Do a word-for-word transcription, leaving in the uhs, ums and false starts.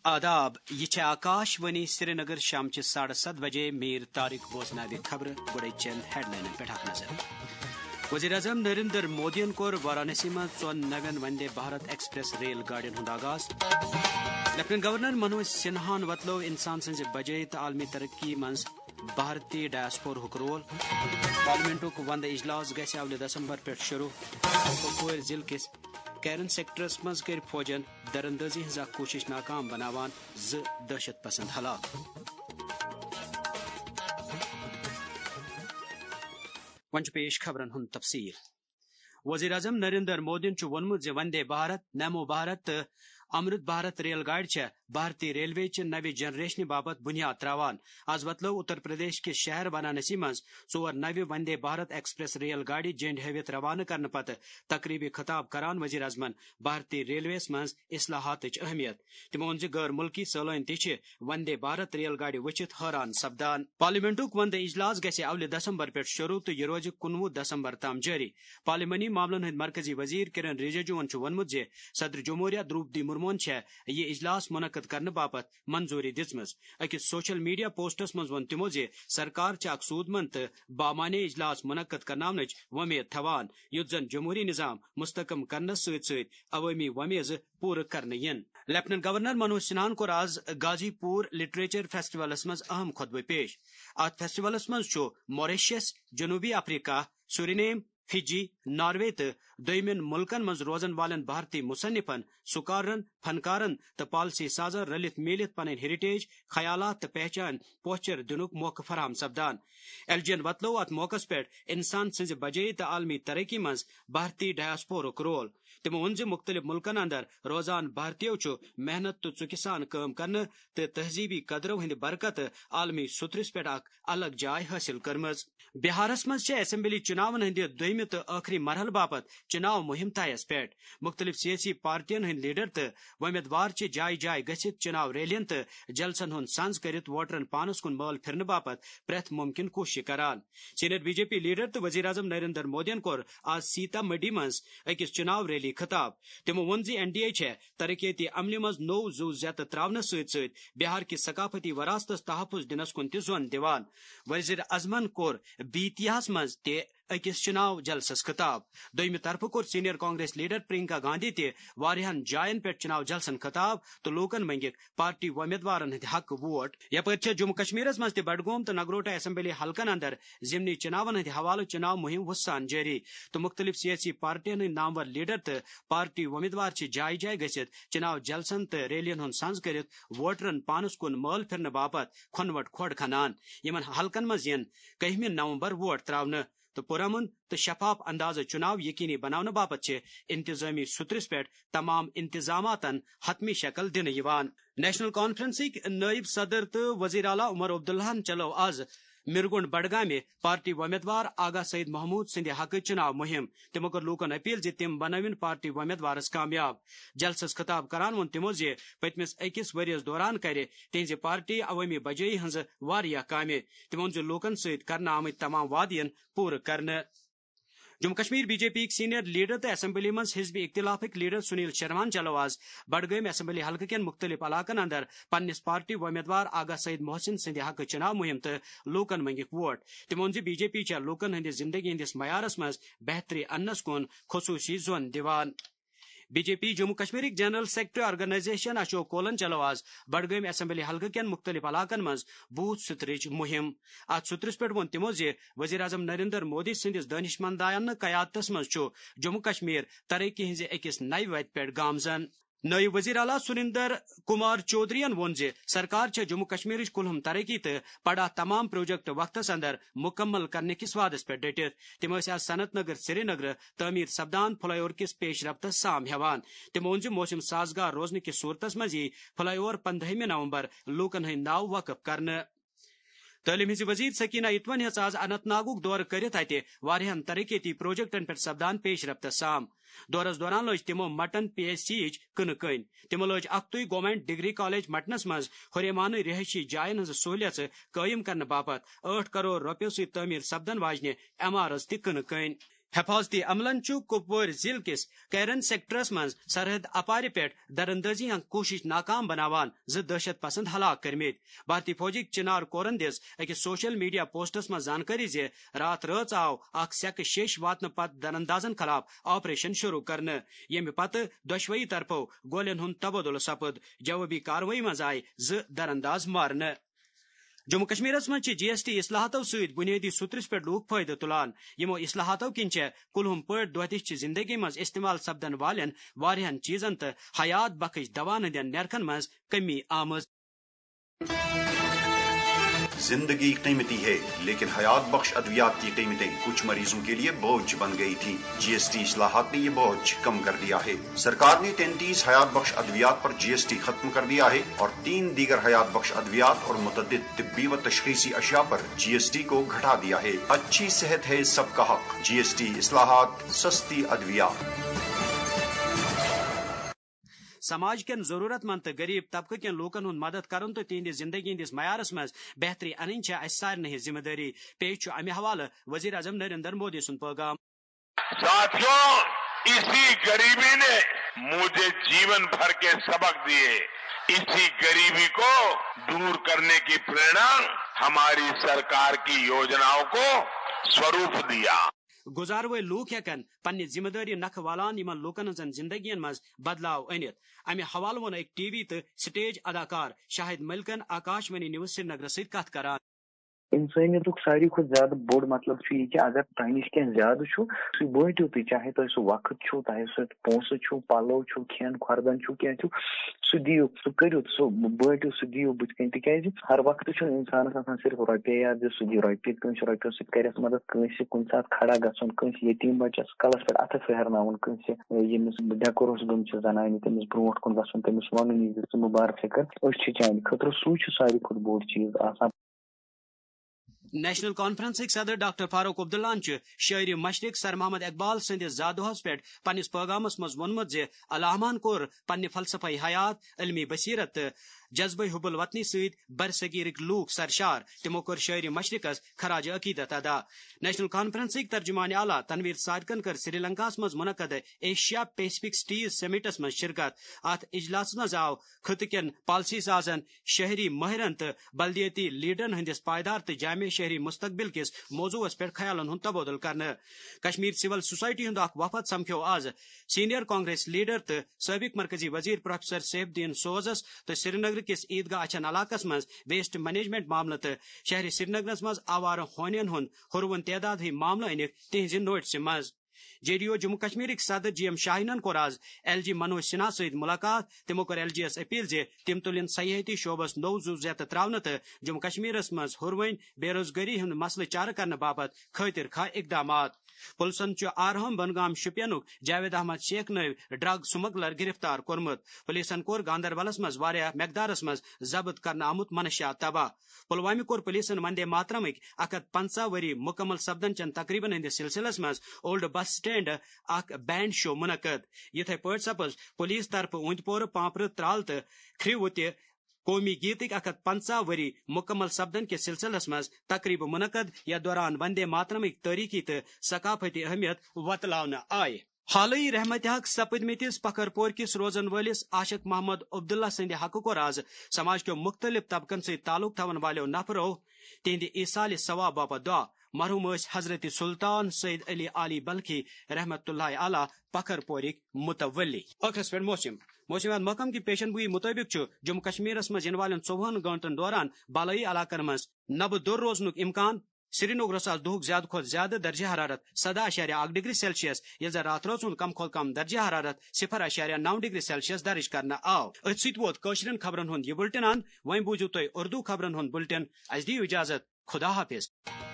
آداب یہ آکاش وانی سری نگر شام چہ ساڑھے ست بجے میر طارق بوزناو خبر گوڑے چند ہیڈ لائن پہ نظر۔ وزیر اعظم نریندر مودین کور وارانسی من ژون نوین وندے بھارت ایکسپریس ریل گاڑین ہند آغاز۔ لیفٹنٹ گورنر منوج سنہان وتلو انسان سنز بجے تو عالمی ترقی من بھارتی ڈایاسپورک رول۔ پارلیمنٹک وندہ اجلاس گژھِ اول دسمبر پہ شروع۔ کپوور ضلع کس کیرن سیکٹرس مز کر فوجن درندازی ہز کوشش ناکام بناوان ز دہشت پسند ہلاک۔ ون پیش خبرن ہند تفصیل۔ وزیر اعظم نریندر مودی وونمت ز وندے بھارت، نیمو بھارت تو امرت بھارت ریل گاڑی چھ بھارتی ریلوے چہ نو جنریشن باپت بنیاد تراوان۔ آز وتلو اتر پردیش کس شہر وارانسی مز ژور نو وندے بھارت ایکسپریس ریل گاڑی جنڈ ہیوت روانہ کرنے پتہ تقریبی خطاب کران وزیر اعظمن بھارتی ریلویس مز اصلاحات اہمیت۔ تمو وون ز غیر ملکی سالین تہ وندے بھارت ریل گاڑی وچھت حیران سپدان۔ پارلیمنٹک وندہ اجلاس گژھِ اول دسمبر پہ شروع تو یہ روز کنوہ دسمبر تام جاری۔ پارلیمانی معاملن ہند مرکزی وزیر کرن رجیجوون وونمت ز صدر جمہوریہ درپدی مرمون چھ یہ اجلاس منعقد کرنے باپت منظوری دژمژ۔ اکس سوشل میڈیا پوسٹس مز وون تمو ز سرکار چھ اک سود مند تو بامعنی اجلاس منعقد کرناونچ ومید تھوان یت زن جمہوری نظام مستحکم کرنس ست ست عوامی ومیز پور کرنے ین۔ لیفٹنٹ گورنر منوج سنہان کور آز غازی پور لٹریچر فیسٹیولس مز اہم خطبہ پیش۔ ات فیسٹیولس مز چھ موریشیس، جنوبی افریقہ، سورینیم، فجی، ناروے تو دویمین ملکن مز روزن والن بھارتی مصنفن، سکارن، فنکارن تو پالسی سازن رلت میلت پن ہیریٹیج، خیالات تو پہچان پوچر دنک موقع فراہم سپدان۔ ایل جی این وتلو ات موقع پہ انسان سنز بجے تو عالمی ترقی مز بھارتی ڈایاسپورک رول۔ تمو وون ز مختلف ملکن اندر روزان بھارتیو چھ محنت تو ژکہ سان کام کرنے تو تہذیبی قدرو ہند برکت عالمی سترس پہ اک الگ جائے حاصل کرمز۔ بہارس مز اسمبلی چناون ہند دویمہ تو آخری مرحلہ باپت چناو مہم تیس پہ مختلف سیاسی پارٹین ہند لیڈر تو ومیدوار چھ جائے جائے گھت چناو ریلین تو جلسن ہند سنز کرت ووٹرن پانس کن مال پھرنے باپت پریت ممکن کوشش کران۔ Senior B J P leader تو وزیر اعظم نریندر مودین کور آج سیتا مڈی مز اکس چناو ریلی خطاب۔ تمو وون ز این ڈی اے چھ ترقیاتی عملہ مز نو زو زیتہ تراونس ست ست بہار کی ثقافتی وراثتس تحفظ دنس کن تہ زون دیوان۔ وزیر اعظمن کور بیتیاہس مز تہ اکس چناو جلسس خطاب۔ دویمہ طرف کور سینئر کانگریس لیڈر پرینکا گاندھی تہ واریاہن جائن پہ چناو جلسن خطاب تو لوکن منگک پارٹی امیدوارن ہند حق ووٹ۔ یپر جموں کشمیرس مز تہ بڈگوم تو نگروٹا اسمبلی حلقن اندر ضمنی چناون ہند حوالہ چناو مہم وسان جاری تو مختلف سیاسی پارٹین ہند نامور لیڈر تو پارٹی امیدوار چھ جائے جائے گھت چناو جلسن تو ریلین ہند سنز کرت ووٹرن پانس کن مال پھرنے باپت کھنوٹ کھوڑ کھنان۔ یمن حلقن مز ین کہمہ نومبر ووٹ تراؤنہ تو پرامن تو شفاف انداز چناو یقینی بناؤنہ باپت چھ انتظامی سترس پہ تمام انتظامات حتمی شکل دن یوان۔ نیشنل کانفرنسک نائب صدر تو وزیر اعلیٰ عمر عبداللہ چلو آز مرگونڈ بڈگام پارٹی امیدوار آغا سعید محمود سند حق چناو مہم۔ تمو کر لوکن اپیل ز تم بنوین پارٹی امیدوارس کامیاب۔ جلسس خطاب کران وون تمو ز پتمس اکس وریس دوران کر تہذ پارٹی عوامی بجائی ہز واریاہ کامہ۔ تمو وون ز لوکن ست کرنے آمت تمام وعدین پور کرنے۔ Jammu Kashmir B J P senior leader تو اسمبلی مز حزب اختلافک لیڈر سنیل شرمان چلو آز بڈگام اسمبلی حلقہ کین مختلف علاقن اندر پنس پارٹی امیدوار آغا سعید محسن سند حق چناو مہم تو لوکن منگک ووٹ۔ تمو وون ز بی جے پی چھ لوکن ہند زندگی ہندس معیارس مز بہتری انس کن خصوصی زون دیوان۔ B J P Jammu Kashmir general secretary organisation Ashok کولن چلو آز بڈگام اسمبلی حلقہ کین مختلف علاقن مز بوتھ سترچ مہم۔ ات سترس پہ وون تمو ز وزیر اعظم نریندر مودی سندس دانش مندانہ قیادتس مز جموں کشمیر ترقی ہز اکس نئی وتہ پہ گامزن۔ نائب وزیر اعلیٰ سریندر کمار چودھرین وون ز سرکار چھ جموں کشمیر کلہم ترقی تو پڑا تمام پروجیکٹ وقتس اندر مکمل کرنے کس وعدس پہ ڈٹت۔ تم آز صنعت نگر سری نگر تعمیر سپدان فلائی اوور کس پیش رفتس سام ہیوان۔ تمو وون ز موسم سازگار روزنہ کس صورتس مز یہ فلائی اوور پندہمہ نومبر لوکن ہند ناو وقف کرنے۔ تعلیم ہز وزیر سکینہ اتون ہز آز اننت ناگک دور کرت اتہ واریاہن ترقیاتی پروجیکٹن پہ سپدان پیش رفت سام۔ دورس دوران لج تمو مٹن پی ایس سی چ کن کن۔ تمو لج اختوی گورنمنٹ ڈگری کالج مٹنس مز ہریمانہ رہائشی جائن ہز سہولیت قائم کرنے باپت آٹھ کروڑ روپیو ست تعمیر سپدن واجنہ عمارت تہ کن کن۔ حفاظتی عملن کپور ضلع کس کیرن سیکٹرس من سرحد اپار پہ درندازی ہن کوشش ناکام بناوان ز دہشت پسند ہلاک کرمت بھارتی فوجک چنار کورن دس اکس سوشل میڈیا پوسٹس من زانکاری زِ رات رٲژ آو اخ سیکہ شیش واتن پتہ درندازن خلاف آپریشن شروع کرنے یم پتہ دشوئی طرفو گولین ہند تبادلہ سپد جوابی کاروٲیی من آئی ز درنداز مارنے جموں کشمیر من جی ایس ٹی اصلاحاتو ست بنیادی سترس پہ لوگ فائدہ تلان یمو اصلاحاتو کن کلہم پٲٹھۍ دۄہدِش زندگی مز استعمال سپدن والن واریاہن چیزن تو حیات بخش دوان ہندین نرخن مز کمی آمز. زندگی قیمتی ہے لیکن حیات بخش ادویات کی قیمتیں کچھ مریضوں کے لیے بوجھ بن گئی تھی. جی ایس ٹی اصلاحات نے یہ بوجھ کم کر دیا ہے. سرکار نے تینتیس حیات بخش ادویات پر جی ایس ٹی ختم کر دیا ہے اور تین دیگر حیات بخش ادویات اور متعدد طبی و تشخیصی اشیاء پر جی ایس ٹی کو گھٹا دیا ہے. اچھی صحت ہے سب کا حق. جی ایس ٹی اصلاحات، سستی ادویات. سماج کن ضرورت مند تو غریب طبقہ کن لوکن ہند مدد کرن تو تہند زندگی ہندس معیارس مز بہتری ان اس سارے ہز ذمہ داری. پیش امہ حوالہ وزیر اعظم نریندر مودی سن پیغام. ساتھیوں، اسی غریبی نے مجھے جیون بھر کے سبق دیے. اسی غریبی کو دور کرنے کی پریرنا ہماری سرکار کی یوجناؤں کو سوروپ دیا. گزار ول لوک ہیکن پنہ ذمہ داری نکھ والان یمن لوکن ہن زندگی مز بدلاو انت. امہ حوالہ وون ایک ٹی وی تو سٹیج اداکار شاہد ملکن Akashvani news Srinagar ست کت کران. انسانیت ساری کھت زیادہ بوڑ مطلب یہ کہ اگر تہ نش کی زیادہ سہ بانٹو تھی، چاہے تہ سہ وقت چھو، چاہے سہ پونسہ پلو کھین خوردن کی سہ دیو سہ کرو سہ بانٹو سہ دیو بت کن تاز ہر وقت انسانس آسان صرف روپیے یاد دس سہ دی روپیے کنس روپیو ست کرس مدد کنس کن سات کھڑا گھن کنس یتیم بچس کلس پہ اتھ پھیرن کنس یمس ڈیکورس گم زنانہ تمس برونٹ کن گھن تمس ون ژٕ مبارک فکر اس چانہ خطر سہ ساری کھت بوڑ چیز آسان. نیشنل کانفرنسک صدر ڈاکٹر فاروق عبداللہ شاعری مشرق سر محمد اقبال سندس زادہس پہ پنس پیغامس مز وونمت زِ علامہن کور پنہ فلسفہ حیات، علمی بصیرت جذبہ حب الوطنی ست برصغیرک لوک سرشار. تمو کور شاعری مشرقس خراج عقیدت ادا. نیشنل کانفرنسک ترجمان اعلیٰ تنویر صادقن کر سری لنکاس مز منعقد ایشیا پیسفک سٹیز سمٹس مز شرکت. ات اجلاس مز آو خطہ کن پالسی سازن، شہری ماہرن تو بلدیاتی لیڈرن ہندس پائیدار تو جامع شہری مستقبل کس موضوعس پہ خیالن ہند تبادل کرنے. کشمیر سول سوسائٹی ہند اخ وفد سمکھو آز سینئر کانگریس لیڈر تو سابق مرکزی وزیر پروفیسر سیف الدین سوزس تو سری نگر کس عیدگاہ اچھن علاقہ مز ویسٹ مینجمنٹ معاملہ تو شہر سری نگر مز آوار ہونین ہند ہرون تعداد ہی معاملہ انک تہذ نوٹس مز. J D O Jammu Kashmir صدر جی ایم شاہینن کور آز ایل جی منوج سنہا ست ملاقات. تمو کور ایل جی یس اپیل زِ تم تلن سیاحتی شعبس نو زو زیتہ تراؤنہ تو جموں کشمیرس مز ہرون بے روزگاری ہند مسلہ چارہ کرنے باپت خاطر خواہ اقدامات. پلسن آرہم بنگام شپینک جاوید احمد شیخ نو ڈرگ سمگلر گرفتار کورمت. پولیسن کور گاندربلس مز واریاہ مقدارس مز ضبط کرنے آمت منشیات تباہ. پلوامہ کور پولیسن وندے ماترمک اک ہتھ پنچہ وری مکمل سپدن چن تقریباً ہندس سلسلس مز اولڈ بس سٹینڈ اک بینڈ شو منعقد. یتھے پٲٹھۍ سپز پولیس طرف اوند پور پامپر ترال تو کھرو تہ قومی گیتک اک ہتھ پنچہ وری مکمل سپدن کے سلسلس مز تقریب منعقد. یتھ دوران وندے ماترمک تاریخی تو ثقافتی اہمیت وتلاونہ آئے. حالی رحمت حق سپدمتس پکھر پور کس روزن ولس عاشق محمد عبداللہ سند حق کور آز سماج کے مختلف طبقن سے تعلق تھون والو نفرو تہند ایصال ثواب باپت دعا. مرحوم اس حضرت سلطان سید علی علی بلخی رحمت اللہ علیہ پکھر پورک متولی. ٲخرس پہ موسم موسمیات محکم کی پیشن گوئی مطابق جموں کشمیر مز ین والن ژوہن گنٹن دوران بالائی علاقن مز نبہ دور روزنک امکان. سری نگرس آز دہک زیادہ کھت زیادہ درجہ حرارت سدہ اشاریہ اک ڈگری سیلسیس یل زن رات روز کم کھت کم درجہ حرارت صفر اشاریہ نو ڈگری سیلسیس درج کرنا آو. ات ست ووت کشرین خبرن ہند یہ بلٹن ان وۄنۍ بوزِو تُہۍ اردو خبرن ہند بلٹن. اس دیو اجازت. خدا حافظ.